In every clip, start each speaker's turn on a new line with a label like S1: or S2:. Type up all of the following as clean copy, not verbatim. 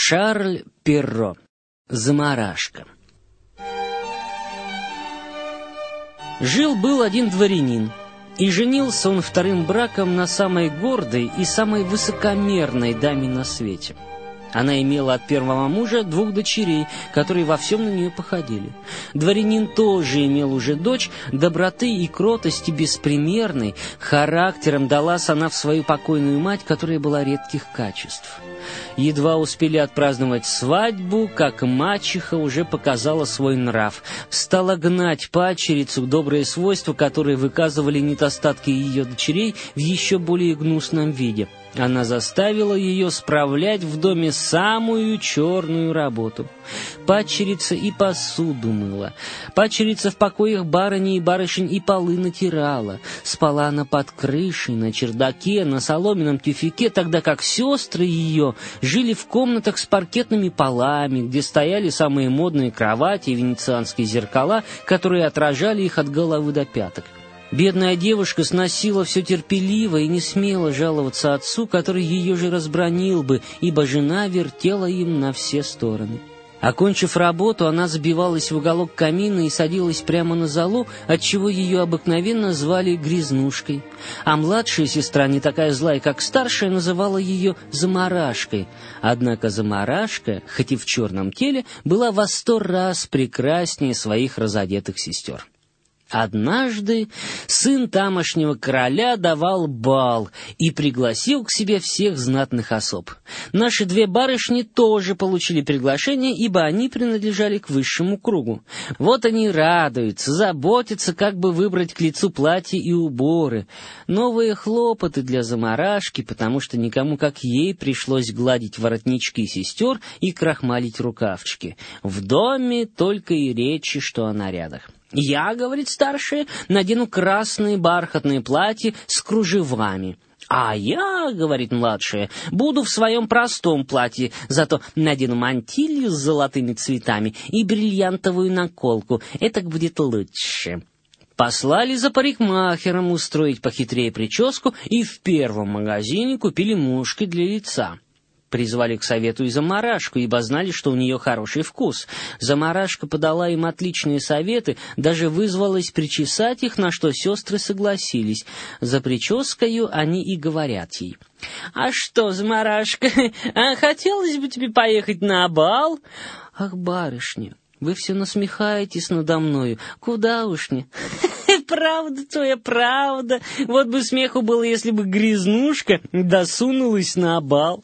S1: Шарль Перро. Замарашка. Жил-был один дворянин, и женился он вторым браком на самой гордой и самой высокомерной даме на свете. Она имела от первого мужа 2 дочерей, которые во всем на нее походили. Дворянин тоже имел уже дочь, доброты и кротости беспримерной, характером далась она в свою покойную мать, которая была редких качеств. Едва успели отпраздновать свадьбу, как мачеха уже показала свой нрав, стала гнать падчерицу добрые свойства, которые выказывали недостатки ее дочерей в еще более гнусном виде. Она заставила ее справлять в доме самую черную работу. Падчерица и посуду мыла. Падчерица в покоях барыни и барышень и полы натирала. Спала она под крышей, на чердаке, на соломенном тюфяке, тогда как сестры ее жили в комнатах с паркетными полами, где стояли самые модные кровати и венецианские зеркала, которые отражали их от головы до пяток. Бедная девушка сносила все терпеливо и не смела жаловаться отцу, который ее же разбранил бы, ибо жена вертела им на все стороны. Окончив работу, она забивалась в уголок камина и садилась прямо на золу, отчего ее обыкновенно звали Грязнушкой. А младшая сестра, не такая злая, как старшая, называла ее Замарашкой. Однако Замарашка, хоть и в черном теле, была во 100 раз прекраснее своих разодетых сестер. Однажды сын тамошнего короля давал бал и пригласил к себе всех знатных особ. Наши 2 барышни тоже получили приглашение, ибо они принадлежали к высшему кругу. Вот они радуются, заботятся, как бы выбрать к лицу платье и уборы. Новые хлопоты для Замарашки, потому что никому, как ей, пришлось гладить воротнички сестер и крахмалить рукавчики. В доме только и речи, что о нарядах. «Я, — говорит старшая, — надену красные бархатные платья с кружевами. А я, — говорит младшая, — буду в своем простом платье, зато надену мантилью с золотыми цветами и бриллиантовую наколку. Этак будет лучше». Послали за парикмахером устроить похитрее прическу и в первом магазине купили мушки для лица. Призвали к совету и Замарашку, ибо знали, что у нее хороший вкус. Замарашка подала им отличные советы, даже вызвалась причесать их, на что сестры согласились. За прическою они и говорят ей: «А что, Замарашка, хотелось бы тебе поехать на бал?» «Ах, барышня, вы все насмехаетесь надо мною, куда уж не...» «Правда твоя, правда. Вот бы смеху было, если бы Грязнушка досунулась на бал».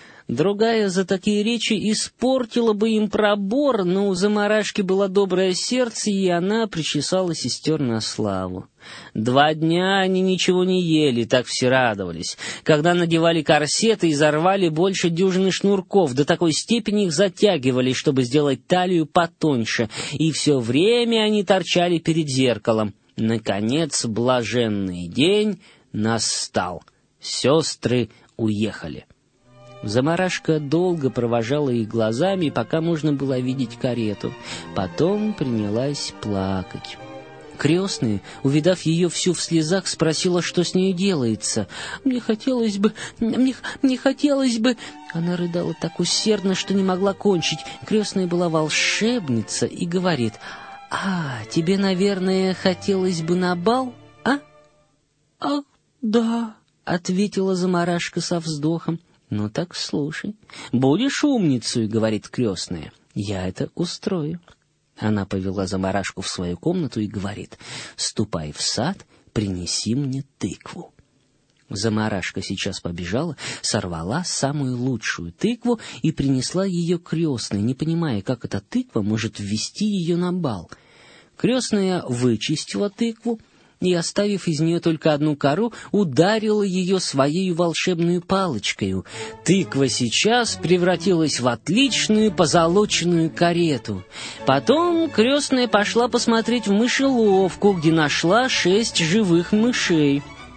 S1: Другая за такие речи испортила бы им пробор, но у Замарашки было доброе сердце, и она причесала сестер на славу. 2 дня они ничего не ели, так все радовались. Когда надевали корсеты, изорвали больше дюжины шнурков, до такой степени их затягивали, чтобы сделать талию потоньше, и все время они торчали перед зеркалом. Наконец, блаженный день настал. Сестры уехали. Замарашка долго провожала их глазами, пока можно было видеть карету. Потом принялась плакать. Крестная, увидав ее всю в слезах, спросила, что с ней делается. Мне хотелось бы... Она рыдала так усердно, что не могла кончить. Крестная была волшебница и говорит: «А, тебе, наверное, хотелось бы на бал, а?» «Ах, да», — ответила Замарашка со вздохом. «Ну так слушай. Будешь умницей, — говорит крестная, — я это устрою». Она повела Замарашку в свою комнату и говорит: «Ступай в сад, принеси мне тыкву». Замарашка сейчас побежала, сорвала самую лучшую тыкву и принесла ее крестной, не понимая, как эта тыква может ввести ее на бал. Крестная вычистила тыкву и, оставив из нее только одну кору, ударила ее своей волшебной палочкой. Тыква сейчас превратилась в отличную позолоченную карету. Потом крестная пошла посмотреть в мышеловку, где нашла 6 живых мышей.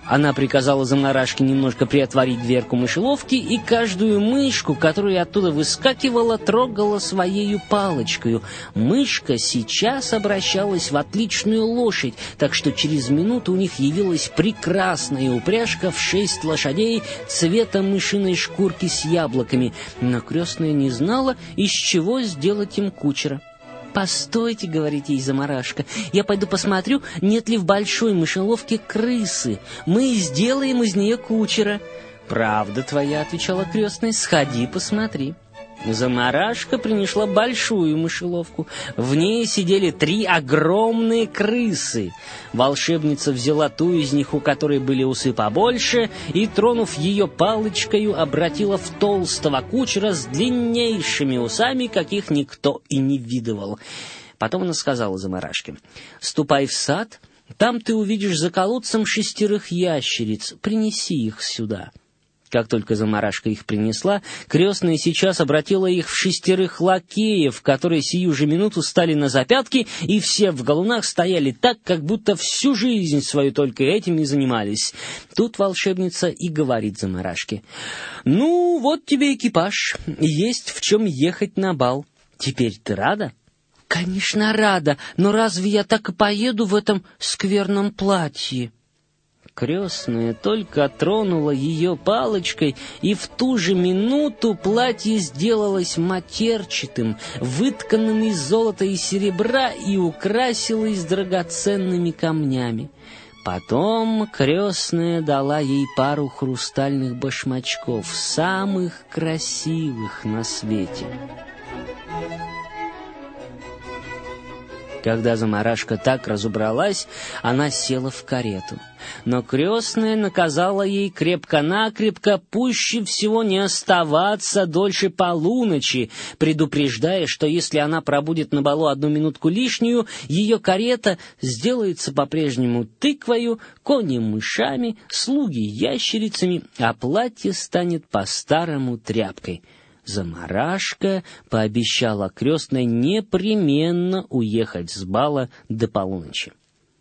S1: Она приказала Замарашке немножко приотворить дверку мышеловки, и каждую мышку, которая оттуда выскакивала, трогала своею палочкою. Мышка сейчас обращалась в отличную лошадь, так что через минуту у них явилась прекрасная упряжка в 6 лошадей цвета мышиной шкурки с яблоками, но крестная не знала, из чего сделать им кучера. «Постойте, — говорит ей Замарашка, — я пойду посмотрю, нет ли в большой мышеловке крысы. Мы сделаем из нее кучера». «Правда твоя, — отвечала крестная, — сходи, посмотри». Замарашка принесла большую мышеловку. В ней сидели 3 огромные крысы. Волшебница взяла ту из них, у которой были усы побольше, и, тронув ее палочкою, обратила в толстого кучера с длиннейшими усами, каких никто и не видывал. Потом она сказала Замарашке: «Ступай в сад, там ты увидишь за колодцем 6 ящериц, принеси их сюда». Как только Замарашка их принесла, крестная сейчас обратила их в 6 лакеев, которые сию же минуту стали на запятки, и все в галунах стояли так, как будто всю жизнь свою только этим и занимались. Тут волшебница и говорит Замарашке: «Ну, вот тебе экипаж, есть в чем ехать на бал. Теперь ты рада?» «Конечно, рада, но разве я так и поеду в этом скверном платье?» Крестная только тронула ее палочкой, и в ту же минуту платье сделалось матерчатым, вытканным из золота и серебра, и украсилось драгоценными камнями. Потом крестная дала ей пару хрустальных башмачков, самых красивых на свете. Когда Замарашка так разубралась, она села в карету. Но крестная наказала ей крепко-накрепко пуще всего не оставаться дольше полуночи, предупреждая, что если она пробудет на балу 1 минутку лишнюю, ее карета сделается по-прежнему тыквою, кони мышами, слуги ящерицами, а платье станет по-старому тряпкой. Замарашка пообещала крестной непременно уехать с бала до полуночи.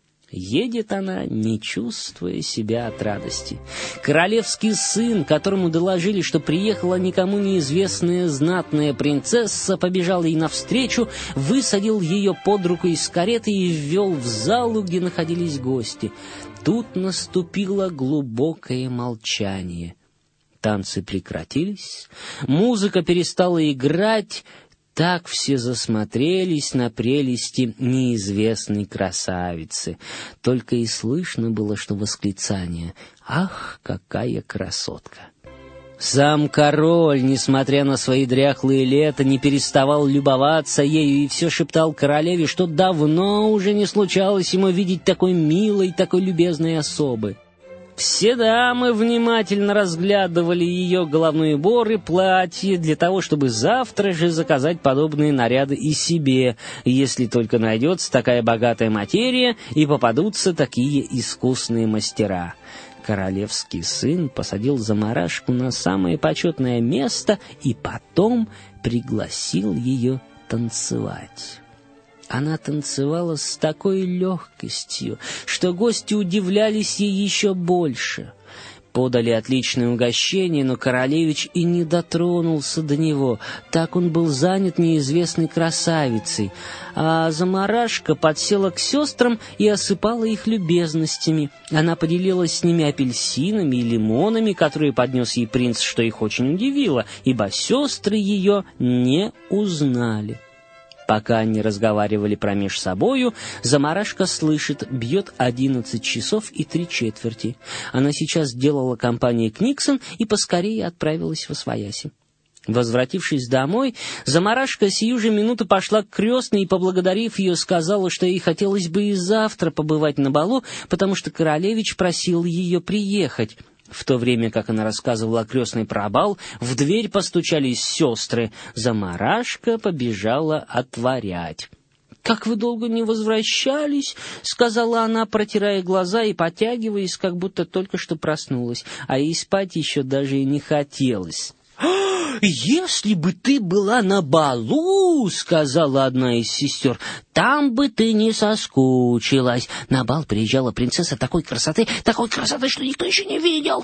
S1: Едет она, не чувствуя себя от радости. Королевский сын, которому доложили, что приехала никому неизвестная знатная принцесса, побежал ей навстречу, высадил ее под руку из кареты и ввел в залу, где находились гости. Тут наступило глубокое молчание. Танцы прекратились, музыка перестала играть, так все засмотрелись на прелести неизвестной красавицы. Только и слышно было, что восклицание: «Ах, какая красотка!» Сам король, несмотря на свои дряхлые лета, не переставал любоваться ею и все шептал королеве, что давно уже не случалось ему видеть такой милой, такой любезной особы. Все дамы внимательно разглядывали ее головной убор и платье для того, чтобы завтра же заказать подобные наряды и себе, если только найдется такая богатая материя и попадутся такие искусные мастера. Королевский сын посадил Замарашку на самое почетное место и потом пригласил ее танцевать. Она танцевала с такой легкостью, что гости удивлялись ей еще больше. Подали отличное угощение, но королевич и не дотронулся до него, так он был занят неизвестной красавицей, а Замарашка подсела к сестрам и осыпала их любезностями. Она поделилась с ними апельсинами и лимонами, которые поднес ей принц, что их очень удивило, ибо сестры ее не узнали. Пока они разговаривали промеж собою, Замарашка слышит, бьет 11 часов и 3/4. Она сейчас делала компанию Книксон и поскорее отправилась восвояси. Возвратившись домой, Замарашка сию же минуту пошла к крестной и, поблагодарив ее, сказала, что ей хотелось бы и завтра побывать на балу, потому что королевич просил ее приехать. В то время, как она рассказывала крестной про бал, в дверь постучались сестры. Замарашка побежала отворять. «Как вы долго не возвращались?» — сказала она, протирая глаза и потягиваясь, как будто только что проснулась, а ей спать еще даже и не хотелось. «Если бы ты была на балу, — сказала одна из сестер, — Там бы ты не соскучилась. На бал приезжала принцесса такой красоты, что никто еще не видел.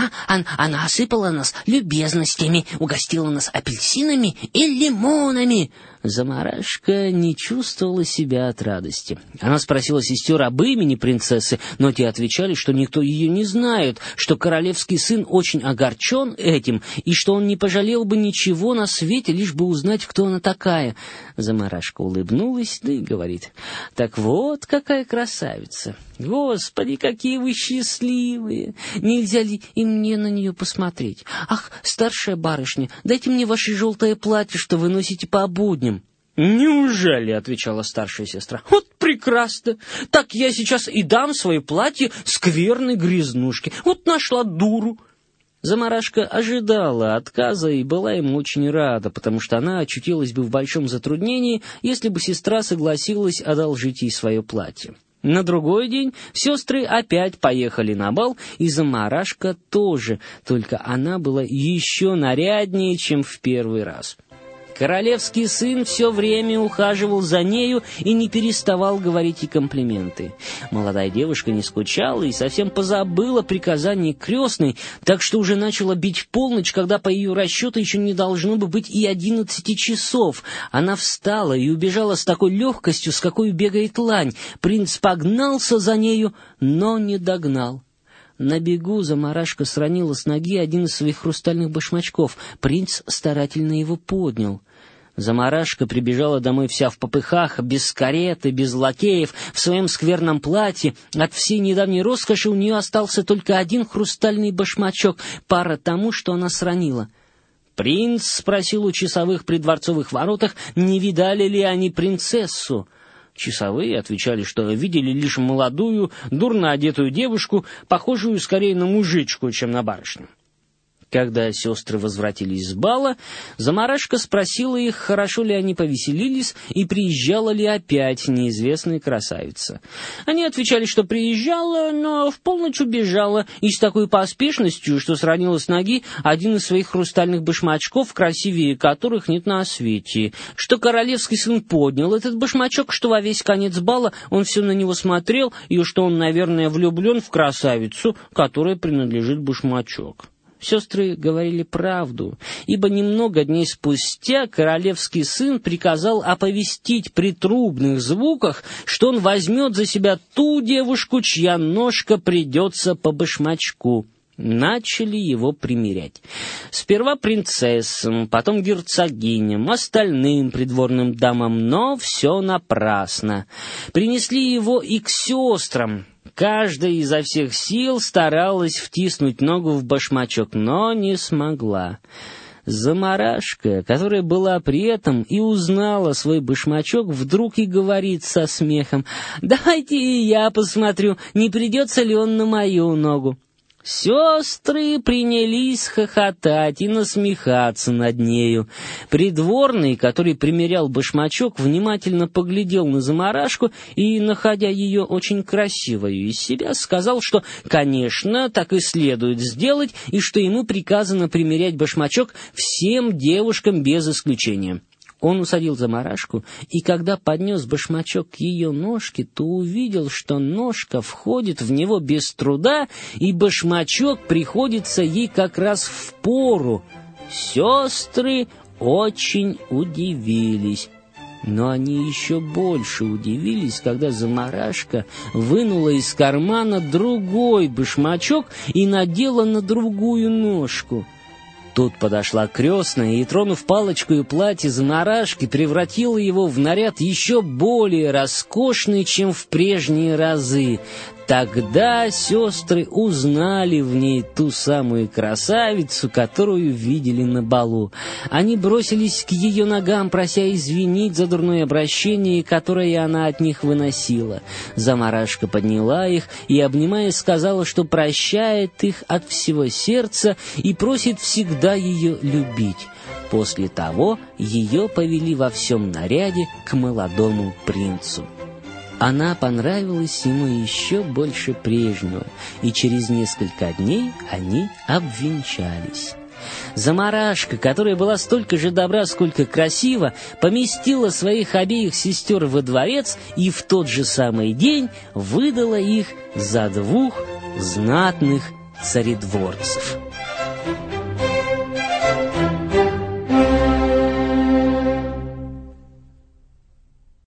S1: Она осыпала нас любезностями, угостила нас апельсинами и лимонами. Замарашка не чувствовала себя от радости. Она спросила сестер об имени принцессы, но те отвечали, что никто ее не знает, что королевский сын очень огорчен этим, и что он не пожалел бы ничего на свете, лишь бы узнать, кто она такая. Замарашка улыбнулась, да и говорит: «Так вот, какая красавица! Господи, какие вы счастливые! Нельзя ли и мне на нее посмотреть? Ах, старшая барышня, дайте мне ваше желтое платье, что вы носите по будням». «Неужели?» — отвечала старшая сестра. «Вот прекрасно! Так я сейчас и дам свое платье скверной грязнушке. Вот нашла дуру!» Замарашка ожидала отказа и была ему очень рада, потому что она очутилась бы в большом затруднении, если бы сестра согласилась одолжить ей свое платье. На другой день сестры опять поехали на бал, и Замарашка тоже, только она была еще наряднее, чем в первый раз. Королевский сын все время ухаживал за нею и не переставал говорить ей комплименты. Молодая девушка не скучала и совсем позабыла приказание крестной, так что уже начала бить в полночь, когда по ее расчету еще не должно бы быть и 11 часов. Она встала и убежала с такой легкостью, с какой бегает лань. Принц погнался за нею, но не догнал. На бегу Замарашка сранила с ноги один из своих хрустальных башмачков. Принц старательно его поднял. Замарашка прибежала домой вся в попыхах, без кареты, без лакеев, в своем скверном платье. От всей недавней роскоши у нее остался только один хрустальный башмачок, пара тому, что она сранила. Принц спросил у часовых при дворцовых воротах, не видали ли они принцессу. Часовые отвечали, что видели лишь молодую, дурно одетую девушку, похожую скорее на мужичку, чем на барышню. Когда сестры возвратились с бала, Замарашка спросила их, хорошо ли они повеселились и приезжала ли опять неизвестная красавица. Они отвечали, что приезжала, но в полночь убежала, и с такой поспешностью, что сранила с ноги один из своих хрустальных башмачков, красивее которых нет на свете, что королевский сын поднял этот башмачок, что во весь конец бала он все на него смотрел, и что он, наверное, влюблен в красавицу, которой принадлежит башмачок. Сестры говорили правду, ибо немного дней спустя королевский сын приказал оповестить при трубных звуках, что он возьмет за себя ту девушку, чья ножка придется по башмачку. Начали его примерять. Сперва принцессам, потом герцогиням, остальным придворным дамам, но все напрасно. Принесли его и к сестрам. Каждая изо всех сил старалась втиснуть ногу в башмачок, но не смогла. Замарашка, которая была при этом и узнала свой башмачок, вдруг и говорит со смехом: «Давайте и я посмотрю, не придется ли он на мою ногу». Сестры принялись хохотать и насмехаться над нею. Придворный, который примерял башмачок, внимательно поглядел на Замарашку и, находя ее очень красивою из себя, сказал, что, конечно, так и следует сделать, и что ему приказано примерять башмачок всем девушкам без исключения. Он усадил Замарашку, и когда поднес башмачок к ее ножке, то увидел, что ножка входит в него без труда, и башмачок приходится ей как раз в пору. Сестры очень удивились. Но они еще больше удивились, когда Замарашка вынула из кармана другой башмачок и надела на другую ножку. Тут подошла крестная и, тронув палочкой платье Замарашки, превратила его в наряд еще более роскошный, чем в прежние разы. Тогда сестры узнали в ней ту самую красавицу, которую видели на балу. Они бросились к ее ногам, прося извинить за дурное обращение, которое она от них выносила. Замарашка подняла их и, обнимая, сказала, что прощает их от всего сердца и просит всегда ее любить. После того ее повели во всем наряде к молодому принцу. Она понравилась ему еще больше прежнего, и через несколько дней они обвенчались. Замарашка, которая была столько же добра, сколько красива, поместила своих обеих сестер во дворец и в тот же самый день выдала их за 2 знатных царедворцев.